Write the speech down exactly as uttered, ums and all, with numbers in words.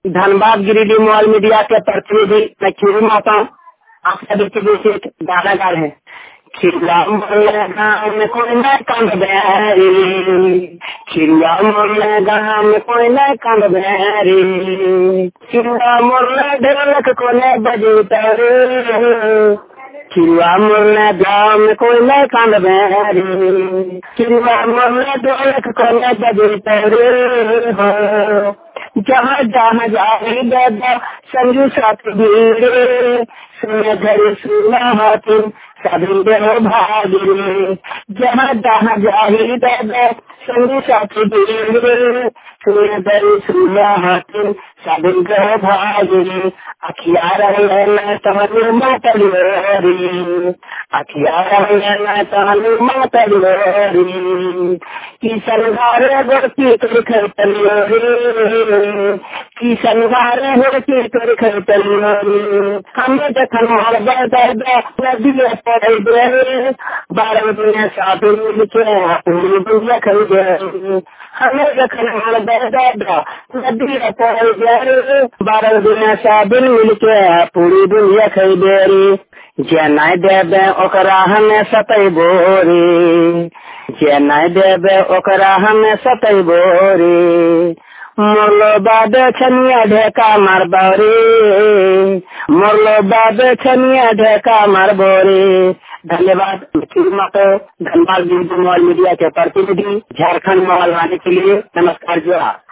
Dhanbad Giridih mobile media के प्रतिनिधि मैं खीरू माता हूँ। आप सभी के बीच एक गाना गा रहे हैं। खिरुआ मोरला गाँव में कोई न कंद बेरी, खिरुआ मोरला गाँव में कोई न कंद बेरी, खिरुआ मोरला ढोलक को न बजे तारे, खिरुआ मोरला गाँव में कोई न कंद बेरी, खिरुआ मोरला ढोलक को न बजे तारे। जहाँ जहाँ जाए दादा संजू साथ भीड़े, सुने घर सुना हाथी सभी देव भागे, जहाँ जहाँ जाए दादा संजू साथ भीड़े, सुने घर सुना हाथी सभी देव भागे। अखिया रहना तहनु मतलोरी, अखिया रहना तहनु मतलोरी, किशन घरे गोती तुर खतलोरी, किशन घरे गोती तुर खतलोरी। हमें जखन हर दादा नदी पड़े गए, बारह दिन साधु लिखे पूरी दुनिया खल गए। हमें जखन हर दादा नदी पड़े गए, बारह दिन साधु मिलके पूरी दुनिया खल गए। जेनाय देवे ओकरा हमें सतैबो रे, जेनाय देवे ओकरा हमें सतैबो रे। मोरलो बाद छनिया ढेका मारबो रे, मोरलो बाद छनिया ढेका मारबो रे। धन्यवाद। धनबाद गिरिडीह मोबाइल मीडिया के प्रतिनिधि झारखंड मोबाइल वाले के लिए नमस्कार जोहार।